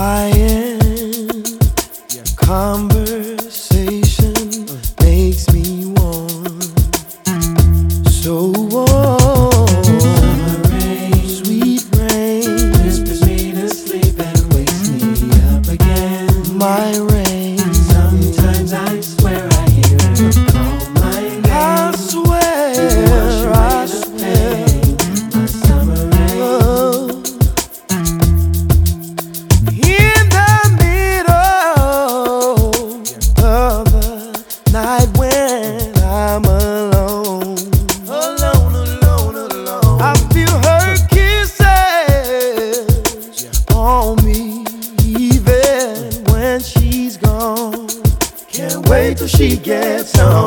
quiet conversation makes me warm, so warm. Summer rain, sweet rain, whispers me to sleep and wakes me up again. My rain, sometimes I swear I hear her call my name. I swear, I swear. My summer rain. Oh. In the middle of the night when I'm alone, I feel her kisses on me even when she's gone. Can't wait till she gets home.